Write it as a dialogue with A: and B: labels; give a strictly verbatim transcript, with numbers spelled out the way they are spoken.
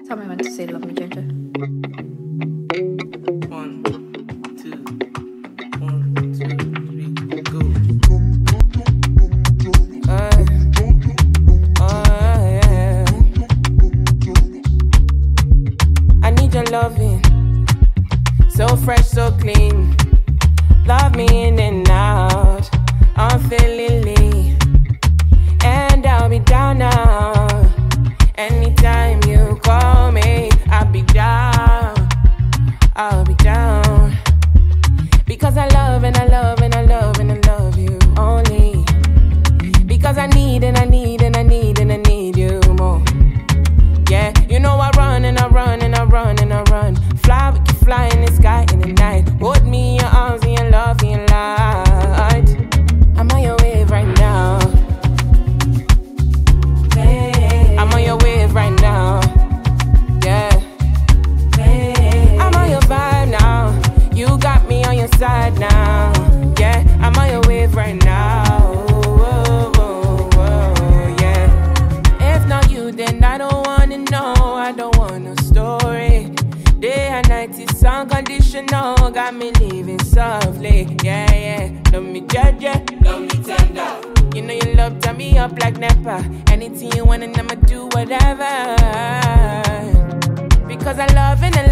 A: Tell me when to say love me, Ginger.
B: One, two, one, two, three, go. Uh, oh, yeah. I need your loving, so fresh, so clean. Love me in and out, unfailingly, and I'll be down now. Anytime you call me, I'll be down, I'll be down. Because I love and I love and I love and I love you only. Because I need and I need and I need and I need you more. Yeah, you know I run and I run and I run and I run. Fly, we can fly in the sky in the night. Hold me in your arms and your love and your light. I'm on your wave right now. I'm on your wave right now, yeah. I'm on your vibe now. You got me on your side now, yeah. I'm on your wave right now, whoa, whoa, whoa, yeah. If not you, then I don't wanna know. I don't want no story. Day and night is unconditional. Got me living softly, yeah, yeah. Love me judge, yeah. Love me tender. You know your love turn me up like Nepa. Anything you want and I'ma do whatever. Because I love and I